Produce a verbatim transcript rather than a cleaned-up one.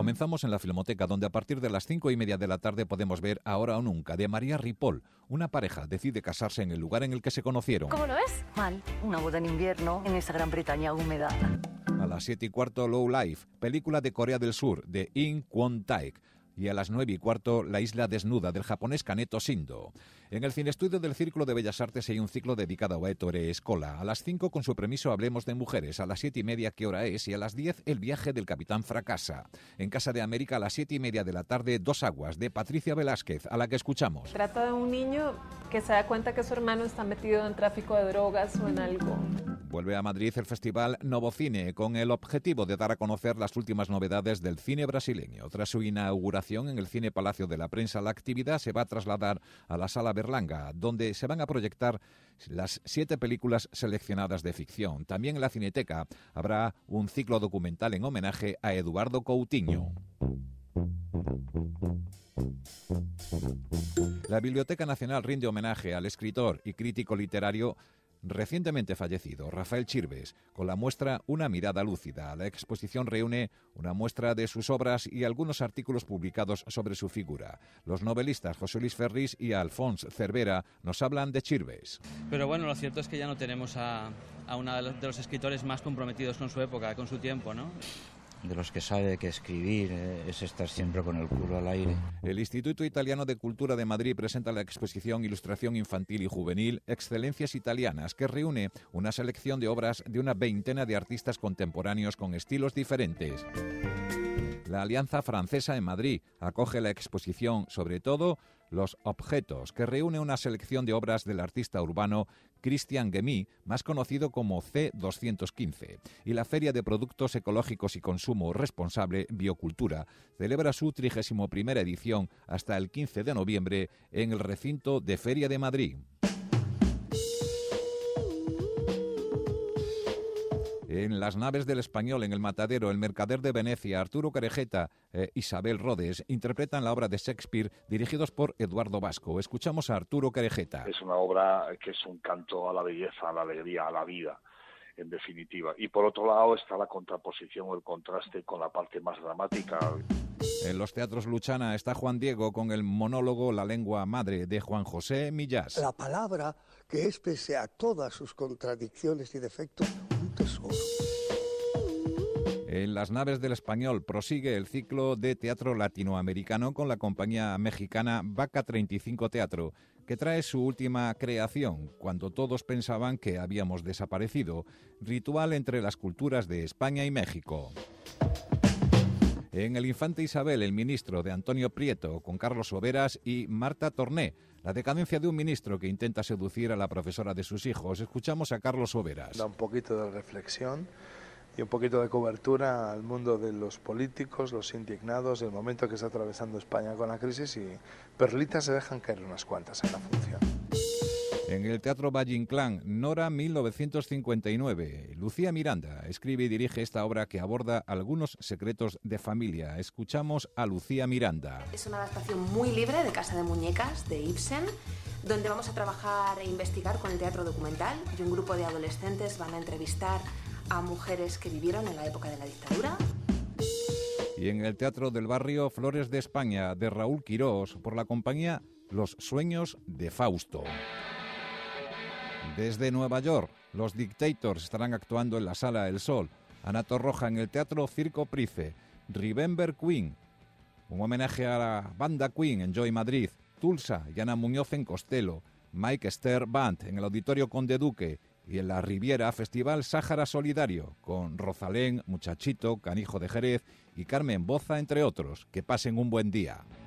Comenzamos en la Filmoteca, donde a partir de las cinco y media de la tarde podemos ver Ahora o Nunca, de María Ripoll. Una pareja decide casarse en el lugar en el que se conocieron. ¿Cómo lo ves? Mal, una boda en invierno en esa Gran Bretaña húmeda. A las siete y cuarto, Low Life, película de Corea del Sur, de In Kwon-taek. Y a las nueve y cuarto, La isla desnuda, del japonés Kaneto Shindo. En el Cineestudio del Círculo de Bellas Artes hay un ciclo dedicado a Ettore Scola. A las cinco, con su permiso, hablemos de mujeres. A las siete y media, ¿Qué hora es? Y a las diez, El viaje del Capitán Fracasa. En Casa de América, a las siete y media de la tarde, Dos aguas, de Patricia Velázquez, a la que escuchamos. Trata de un niño que se da cuenta que su hermano está metido en tráfico de drogas o en algo. Vuelve a Madrid el festival Novocine, con el objetivo de dar a conocer las últimas novedades del cine brasileño. Tras su inauguración en el Cine Palacio de la Prensa, la actividad se va a trasladar a la Sala Berlanga, donde se van a proyectar las siete películas seleccionadas de ficción. También en la Cineteca habrá un ciclo documental en homenaje a Eduardo Coutinho. La Biblioteca Nacional rinde homenaje al escritor y crítico literario recientemente fallecido, Rafael Chirves, con la muestra Una mirada lúcida. La exposición reúne una muestra de sus obras y algunos artículos publicados sobre su figura. Los novelistas José Luis Ferrís y Alfons Cervera nos hablan de Chirves. Pero bueno, lo cierto es que ya no tenemos a, a uno de los escritores más comprometidos con su época, con su tiempo, ¿no? De los que sabe que escribir eh, es estar siempre con el culo al aire. El Instituto Italiano de Cultura de Madrid presenta la exposición Ilustración Infantil y Juvenil Excelencias Italianas, que reúne una selección de obras de una veintena de artistas contemporáneos con estilos diferentes. La Alianza Francesa en Madrid acoge la exposición Sobre todo los objetos, que reúne una selección de obras del artista urbano Christian Guémy, más conocido como C doscientos quince. Y la Feria de Productos Ecológicos y Consumo Responsable, Biocultura, celebra su trigésima primera edición hasta el quince de noviembre en el recinto de Feria de Madrid. En Las naves del Español, en El matadero, El mercader de Venecia, Arturo Querejeta e Isabel Rodes interpretan la obra de Shakespeare dirigidos por Eduardo Vasco. Escuchamos a Arturo Querejeta. Es una obra que es un canto a la belleza, a la alegría, a la vida, en definitiva. Y por otro lado está la contraposición o el contraste con la parte más dramática. En los teatros Luchana está Juan Diego con el monólogo La lengua madre, de Juan José Millás. La palabra, que es, pese a todas sus contradicciones y defectos, un tesoro. En Las naves del Español prosigue el ciclo de teatro latinoamericano con la compañía mexicana Vaca treinta y cinco Teatro, que trae su última creación, Cuando todos pensaban que habíamos desaparecido, ritual entre las culturas de España y México. En El infante Isabel, El ministro, de Antonio Prieto, con Carlos Soberas y Marta Torné, la decadencia de un ministro que intenta seducir a la profesora de sus hijos. Escuchamos a Carlos Soberas. Da un poquito de reflexión y un poquito de cobertura al mundo de los políticos, los indignados, el momento que está atravesando España con la crisis, y perlitas se dejan caer unas cuantas en la función. En el Teatro Valle Inclán, Nora mil novecientos cincuenta y nueve. Lucía Miranda escribe y dirige esta obra que aborda algunos secretos de familia. Escuchamos a Lucía Miranda. Es una adaptación muy libre de Casa de Muñecas, de Ibsen, donde vamos a trabajar e investigar con el teatro documental, y un grupo de adolescentes van a entrevistar a mujeres que vivieron en la época de la dictadura. Y en el Teatro del Barrio, Flores de España, de Raúl Quirós, por la compañía Los sueños de Fausto. Desde Nueva York, los Dictators estarán actuando en la Sala El Sol. Ana Torroja en el Teatro Circo Price. Remember Queen, un homenaje a la banda Queen en Joy Madrid. Tulsa y Ana Muñoz en Costello. Mike Stern Band en el Auditorio Conde Duque. Y en la Riviera, Festival Sáhara Solidario, con Rosalén, Muchachito, Canijo de Jerez y Carmen Boza, entre otros. Que pasen un buen día.